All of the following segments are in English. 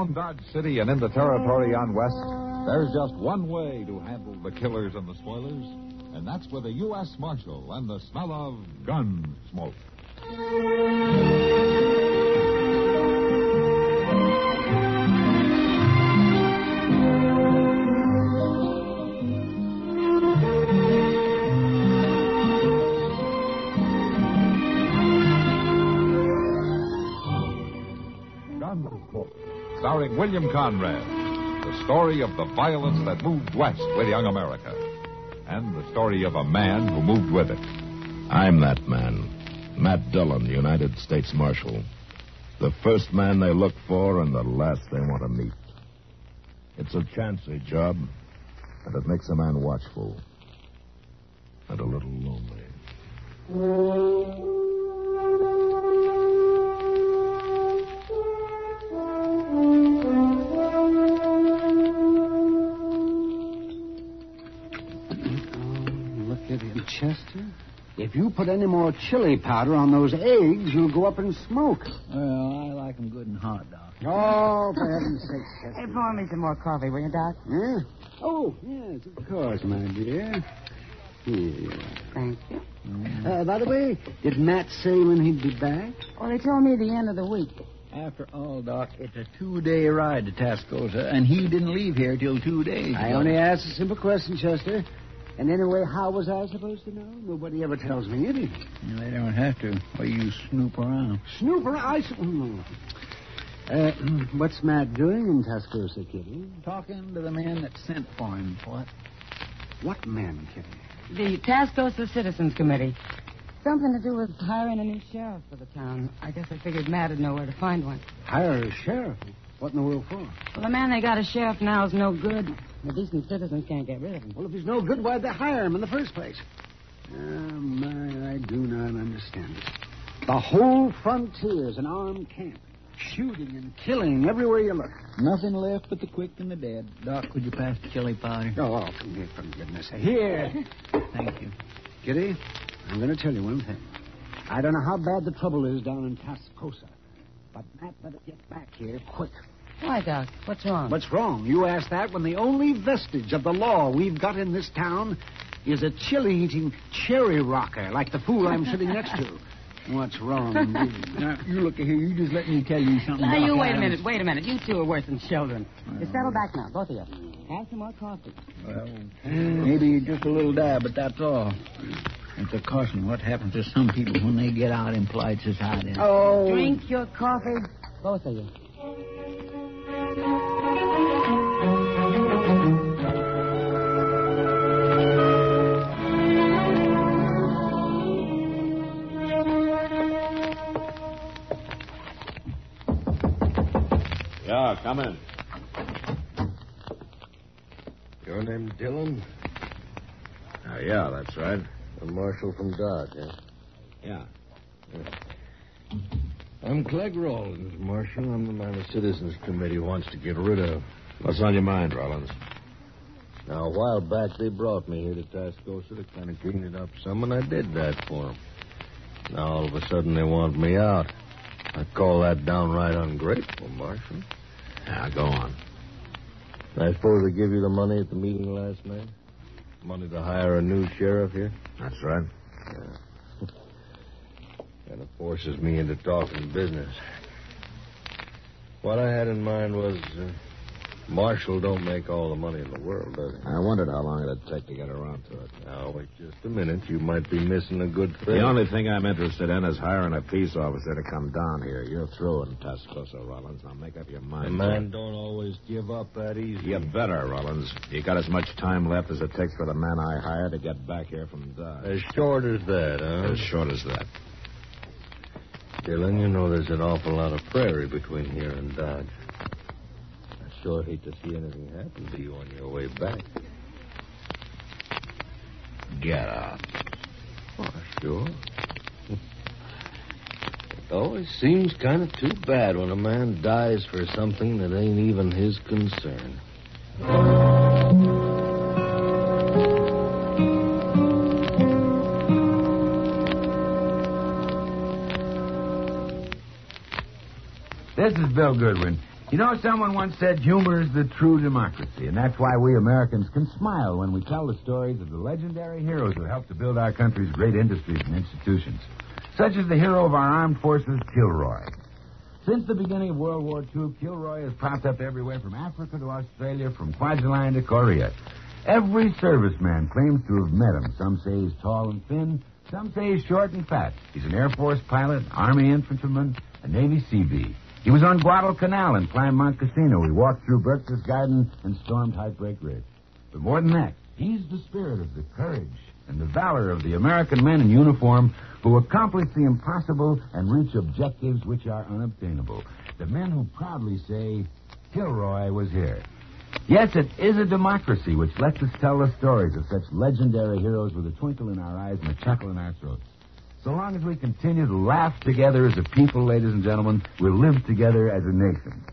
Around Dodge City and in the territory on West, there's just one way to handle the killers and the spoilers, and that's with a U.S. Marshal and the smell of gun smoke. Starring William Conrad, the story of the violence that moved west with young America, and the story of a man who moved with it. I'm that man, Matt Dillon, United States Marshal. The first man they look for and the last they want to meet. It's a chancy job, and it makes a man watchful and a little lonely. Chester, if you put any more chili powder on those eggs, you'll go up in smoke. Well, I like them good and hot, Doc. Oh, for heaven's sake, Chester. Hey, pour me some more coffee, will you, Doc? Yeah? Oh, yes, of course, my dear. Here. Thank you. By the way, did Matt say when he'd be back? Well, they told me the end of the week. After all, Doc, it's a 2-day ride to Tascosa, and he didn't leave here till 2 days I ago. only asked a simple question, Chester. And anyway, how was I supposed to know? Nobody ever tells me anything. Yeah, they don't have to. Well, you snoop around. Snoop around? What's Matt doing in Tascosa, Kitty? Talking to the man that sent for him. What? What man, Kitty? The Tascosa Citizens Committee. Something to do with hiring a new sheriff for the town. I guess I figured Matt would know where to find one. Hire a sheriff? What in the world for? Well, the man they got as sheriff now is no good. The decent citizens can't get rid of him. Well, if he's no good, why'd they hire him in the first place? I do not understand it. The whole frontier's an armed camp. Shooting and killing everywhere you look. Nothing left but the quick and the dead. Doc, could you pass the chili powder? Oh, for goodness sake. Here. Thank you. Kitty, I'm going to tell you one thing. I don't know how bad the trouble is down in Tascosa, but Matt better get back here quick. Why, Doc? What's wrong? What's wrong? You ask that when the only vestige of the law we've got in this town is a chili-eating cherry rocker like the fool I'm sitting next to. What's wrong, indeed? Now, you look here. You just let me tell you something. Now, Doc you wait a Adams. minute. You two are worse than children. You settle back now, both of you. Have some more coffee. Well, maybe just a little dab, but that's all. It's a caution. What happens to some people when they get out in polite society? Oh. Drink your coffee, both of you. Yeah, come in. Your name Dillon? Yeah, that's right. A marshal from Dodge, eh? Yeah. I'm Clegg Rawlins, Marshal. I'm the man the Citizens Committee wants to get rid of. What's on your mind, Rollins? Now, a while back, they brought me here to Tascosa to kind of clean it up some, and I did that for them. Now, all of a sudden, they want me out. I call that downright ungrateful, Marshal. Yeah, go on. I suppose they give you the money at the meeting last night? Money to hire a new sheriff here? That's right. Yeah. Kind of forces me into talking business. What I had in mind was, Marshal don't make all the money in the world, does he? I wondered how long it'd take to get around to it. Now, wait just a minute. You might be missing a good thing. The only thing I'm interested in is hiring a peace officer to come down here. You're through in Tascosa, Rollins. Now make up your mind. A man don't always give up that easy. You better, Rollins. You got as much time left as it takes for the man I hire to get back here from Dodge. As short as that, huh? As short as that. Dillon, you know there's an awful lot of prairie between here and Dodge. I sure hate to see anything happen to you on your way back. Get out. Oh, sure. It always seems kind of too bad when a man dies for something that ain't even his concern. This is Bill Goodwin. You know, someone once said humor is the true democracy, and that's why we Americans can smile when we tell the stories of the legendary heroes who helped to build our country's great industries and institutions, such as the hero of our armed forces, Kilroy. Since the beginning of World War II, Kilroy has popped up everywhere from Africa to Australia, from Kwajalein to Korea. Every serviceman claims to have met him. Some say he's tall and thin. Some say he's short and fat. He's an Air Force pilot, Army infantryman, a Navy Seabee. He was on Guadalcanal and climbed Mount Casino. He walked through Berchtesgaden and stormed Heartbreak Ridge. But more than that, he's the spirit of the courage and the valor of the American men in uniform who accomplish the impossible and reach objectives which are unobtainable. The men who proudly say, Kilroy was here. Yes, it is a democracy which lets us tell the stories of such legendary heroes with a twinkle in our eyes and a chuckle in our throats. So long as we continue to laugh together as a people, ladies and gentlemen, we'll live together as a nation.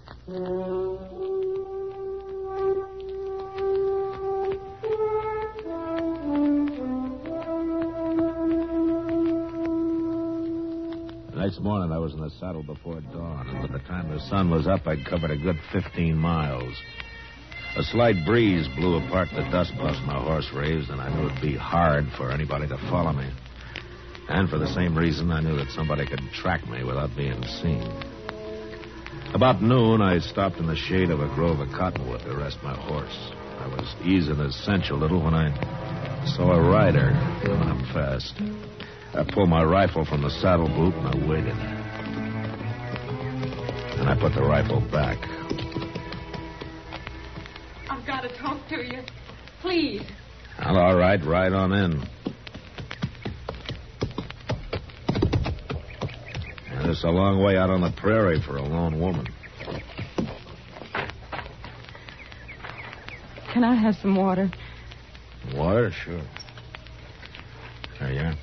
The next morning, I was in the saddle before dawn, and by the time the sun was up, I'd covered a good 15 miles. A slight breeze blew apart the dust bust my horse raised, and I knew it'd be hard for anybody to follow me. And for the same reason, I knew that somebody could track me without being seen. About noon, I stopped in the shade of a grove of cottonwood to rest my horse. I was easing his cinch a little when I saw a rider coming up fast. I pulled my rifle from the saddle boot and I waited. And I put the rifle back. I've got to talk to you. Please. Well, all right, ride on in. And it's a long way out on the prairie for a lone woman. Can I have some water? Water? Sure. There you are.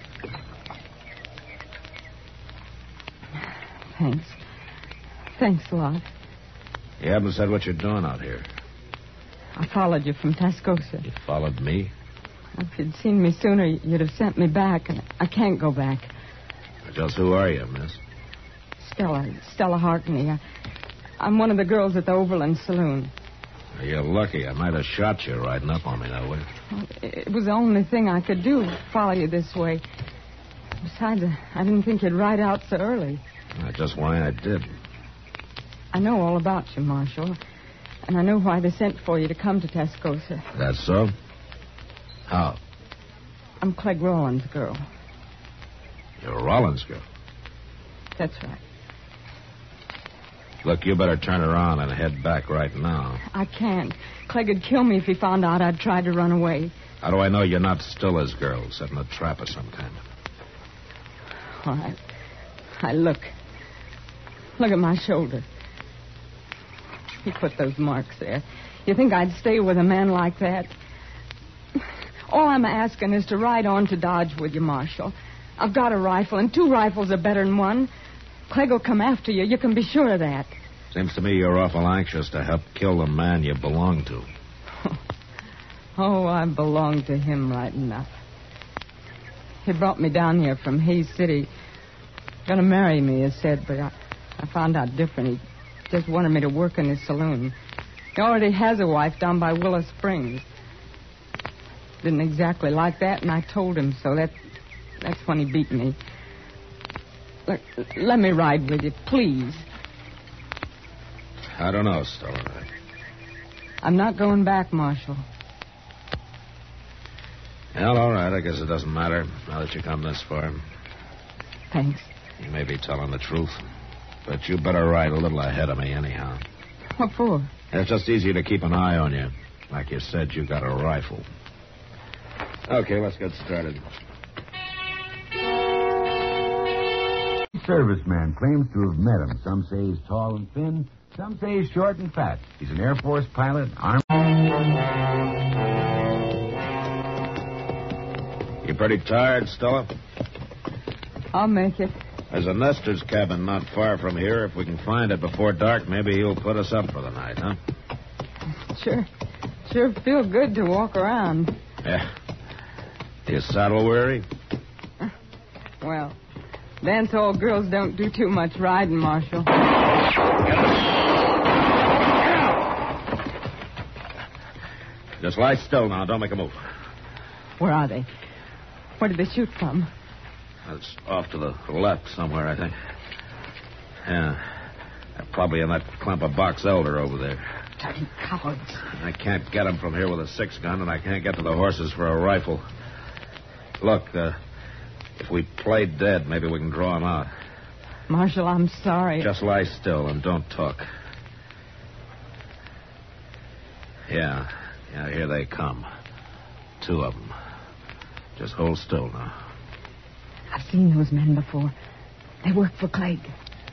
Thanks. Thanks a lot. You haven't said what you're doing out here. I followed you from Tascosa. You followed me? If you'd seen me sooner, you'd have sent me back, and I can't go back. Just who are you, miss? Stella Harkney. I'm one of the girls at the Overland Saloon. You're lucky. I might have shot you riding up on me that way. Well, it was the only thing I could do, follow you this way. Besides, I didn't think you'd ride out so early. That's just why I did. I know all about you, Marshal. And I know why they sent for you to come to Tascosa. That's so? How? I'm Clegg Rollins' girl. You're Rollins' girl? That's right. Look, you better turn around and head back right now. I can't. Clegg would kill me if he found out I'd tried to run away. How do I know you're not still his girl, setting a trap of some kind? Well, look. Look at my shoulder. He put those marks there. You think I'd stay with a man like that? All I'm asking is to ride on to Dodge with you, Marshal. I've got a rifle, and 2 rifles are better than 1. Clegg will come after you. You can be sure of that. Seems to me you're awful anxious to help kill the man you belong to. Oh, I belong to him right enough. He brought me down here from Hayes City. Gonna marry me, he said, but I found out different. He just wanted me to work in his saloon. He already has a wife down by Willow Springs. Didn't exactly like that, and I told him so. That's when he beat me. Look, let me ride with you, please. I don't know, Stella. I'm not going back, Marshal. Well, all right. I guess it doesn't matter now that you come this far. Thanks. You may be telling the truth, but you better ride a little ahead of me anyhow. What for? It's just easier to keep an eye on you. Like you said, you got a rifle. Okay, let's get started. Serviceman claims to have met him. Some say he's tall and thin. Some say he's short and fat. He's an Air Force pilot, Army. You pretty tired, Stella? I'll make it. There's a nester's cabin not far from here. If we can find it before dark, maybe he'll put us up for the night, huh? Sure feel good to walk around. Yeah. You saddle weary? Well, dance hall girls don't do too much riding, Marshal. Just lie still now. Don't make a move. Where are they? Where did they shoot from? It's off to the left somewhere, I think. Yeah. They're probably in that clump of box elder over there. Dirty cowards. I can't get them from here with a 6-gun, and I can't get to the horses for a rifle. Look, if we play dead, maybe we can draw them out. Marshal, I'm sorry. Just lie still and don't talk. Yeah, here they come. 2 of them. Just hold still now. I've seen those men before. They work for Clegg.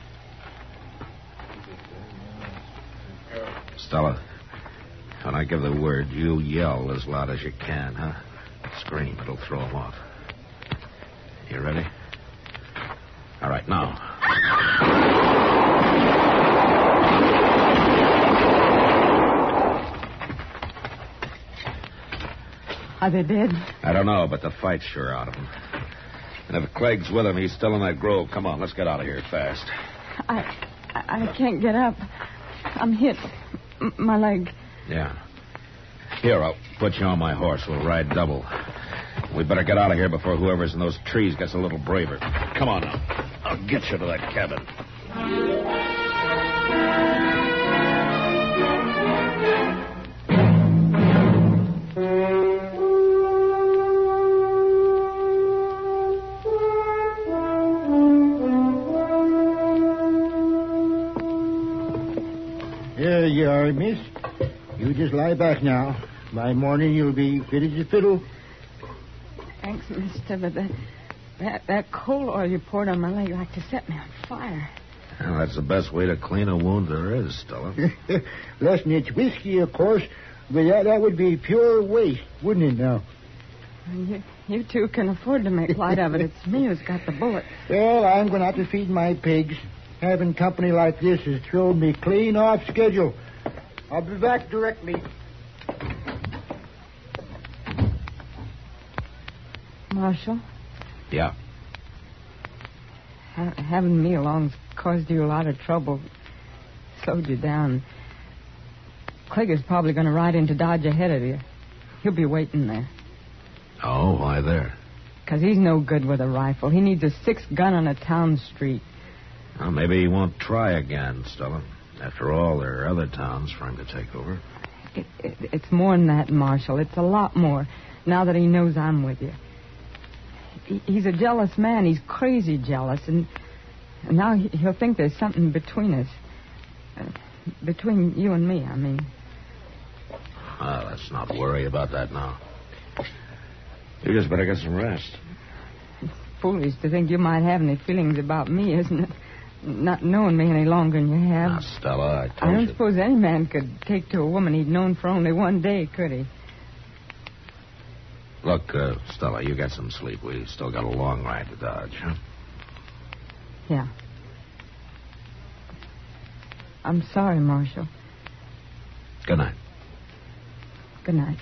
Stella, when I give the word, you yell as loud as you can, huh? Scream. It'll throw them off. You ready? All right, now. Are they dead? I don't know, but the fight's sure out of him. And if Clegg's with him, he's still in that grove. Come on, let's get out of here fast. I can't get up. I'm hit. My leg. Yeah. Here, I'll put you on my horse. We'll ride double. We better get out of here before whoever's in those trees gets a little braver. Come on now. I'll get you to that cabin. Here you are, miss. You just lie back now. By morning, you'll be fit as a fiddle. Thanks, mister, but that coal oil you poured on my leg like to set me on fire. Well, that's the best way to clean a wound there is, Stella. Less than it's whiskey, of course, but that would be pure waste, wouldn't it now? You two can afford to make light of it. It's me who's got the bullet. Well, I'm going to have to feed my pigs. Having company like this has thrown me clean off schedule. I'll be back directly. Marshal? Yeah. Having me along's caused you a lot of trouble. Slowed you down. Clegg is probably going to ride into Dodge ahead of you. He'll be waiting there. Oh, why there? Because he's no good with a rifle. He needs a 6-gun on a town street. Well, maybe he won't try again, Stella. After all, there are other towns for him to take over. It's more than that, Marshal. It's a lot more, now that he knows I'm with you. He's a jealous man. He's crazy jealous, and now he'll think there's something between us. Between you and me, I mean. Well, let's not worry about that now. You just better get some rest. It's foolish to think you might have any feelings about me, isn't it? Not knowing me any longer than you have. Now, Stella, I told you. I don't suppose any man could take to a woman he'd known for only one day, could he? Look, Stella, you get some sleep. We still got a long ride to Dodge, huh? Yeah. I'm sorry, Marshal. Good night. Good night.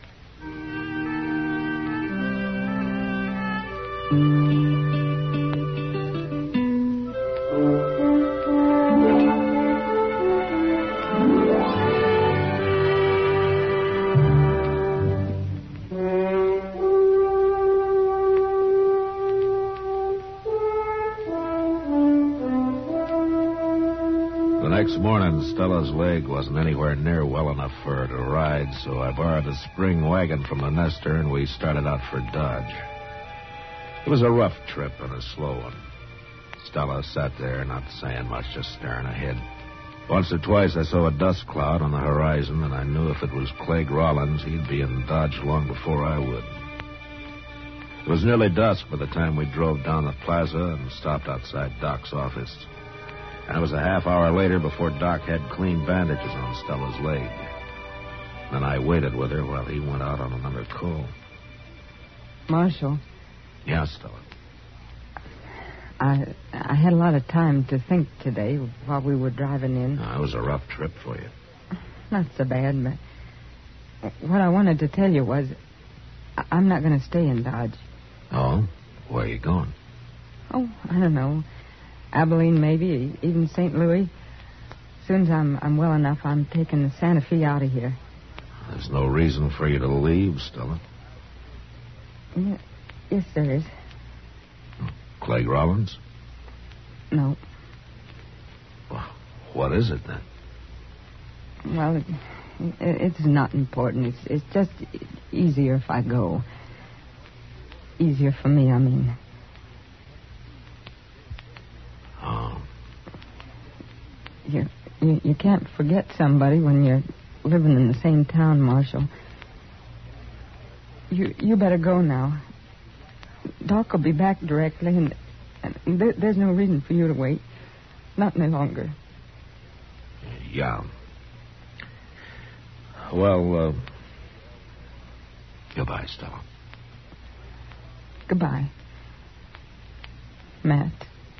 Next morning, Stella's leg wasn't anywhere near well enough for her to ride, so I borrowed a spring wagon from the Nestor, and we started out for Dodge. It was a rough trip and a slow one. Stella sat there, not saying much, just staring ahead. Once or twice, I saw a dust cloud on the horizon, and I knew if it was Clegg Rollins, he'd be in Dodge long before I would. It was nearly dusk by the time we drove down the plaza and stopped outside Doc's office. And it was a half hour later before Doc had clean bandages on Stella's leg. Then I waited with her while he went out on another call. Marshal. Yeah, Stella. I had a lot of time to think today while we were driving in. It was a rough trip for you. Not so bad, but what I wanted to tell you was I'm not going to stay in Dodge. Oh? Where are you going? Oh, I don't know. Abilene, maybe, even St. Louis. As soon as I'm well enough, I'm taking the Santa Fe out of here. There's no reason for you to leave, Stella. Yes, there is. Clegg Rollins? No. Well, what is it, then? Well, it's not important. It's just easier if I go. Easier for me, I mean. Oh. You can't forget somebody when you're living in the same town, Marshal. You better go now. Doc will be back directly, and there's no reason for you to wait. Not any longer. Yeah. Well, goodbye, Stella. Goodbye, Matt.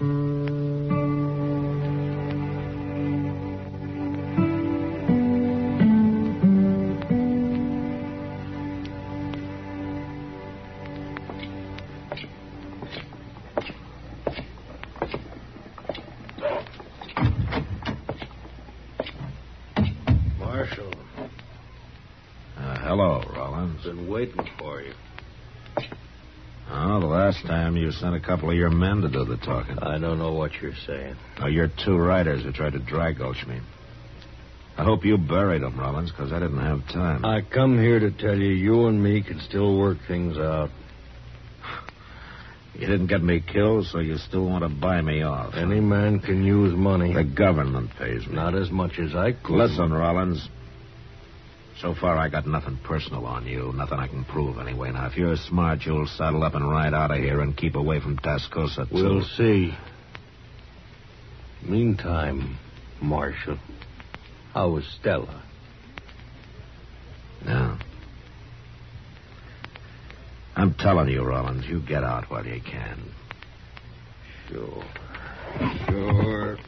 Marshal. Hello, Rollins. Been waiting for you. Oh, the last time you sent a couple of your men to do the talking. I don't know what you're saying. Oh, you're two writers who tried to dry gulch me. I hope you buried them, Rollins, because I didn't have time. I come here to tell you and me can still work things out. You didn't get me killed, so you still want to buy me off. Any man can use money. The government pays me. Not as much as I could. Listen, Rollins. So far, I got nothing personal on you. Nothing I can prove, anyway. Now, if you're smart, you'll saddle up and ride out of here and keep away from Tascosa, too. We'll see. Meantime, Marshal, how is Stella? Yeah. I'm telling you, Rollins, you get out while you can. Sure. Sure.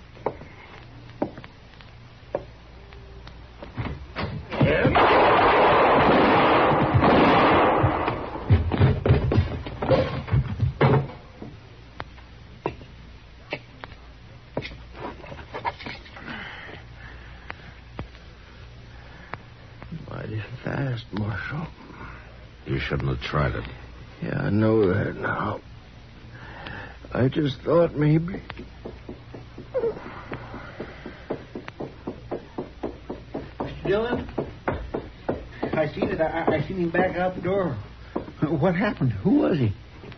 Mighty fast, Marshal. You shouldn't have tried it. Yeah, I know that now. I just thought maybe. Mr. Dillon? I seen it. I seen him back out the door. What happened? Who was he?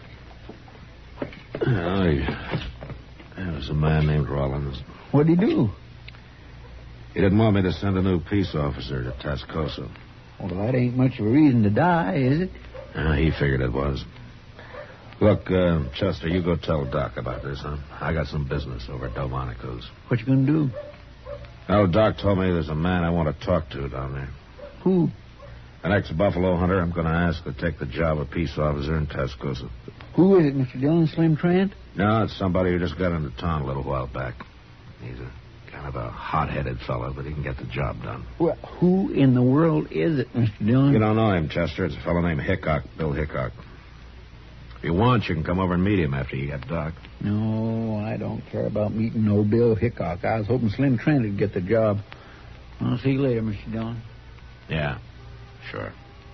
There was a man named Rollins. What'd he do? He didn't want me to send a new peace officer to Tascosa. Well, that ain't much of a reason to die, is it? He figured it was. Look, Chester, you go tell Doc about this, huh? I got some business over at Delmonico's. What you gonna do? Well, Doc told me there's a man I want to talk to down there. Who? An ex-buffalo hunter I'm going to ask to take the job of peace officer in Tascosa. Who is it, Mr. Dillon? Slim Trent? No, it's somebody who just got into town a little while back. He's a kind of a hot-headed fellow, but he can get the job done. Well, who in the world is it, Mr. Dillon? You don't know him, Chester. It's a fellow named Hickok, Bill Hickok. If you want, you can come over and meet him after you get Doc. No, I don't care about meeting no Bill Hickok. I was hoping Slim Trent would get the job. I'll see you later, Mr. Dillon. Yeah, sure.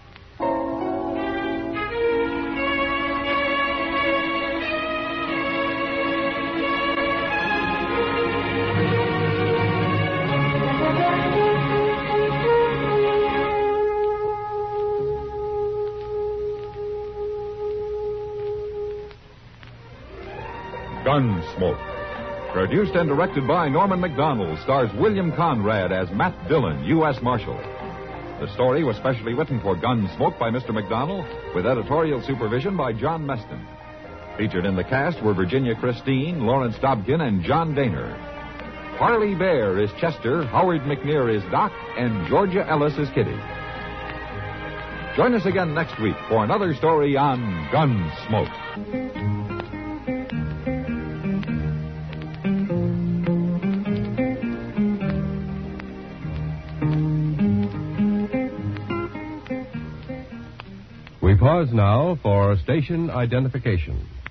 Gunsmoke. Produced and directed by Norman McDonald, stars William Conrad as Matt Dillon, U.S. Marshal. The story was specially written for Gunsmoke by Mr. McDonald, with editorial supervision by John Meston. Featured in the cast were Virginia Christine, Lawrence Dobkin, and John Daner. Harley Bear is Chester, Howard McNear is Doc, and Georgia Ellis is Kitty. Join us again next week for another story on Gunsmoke. We pause now for station identification.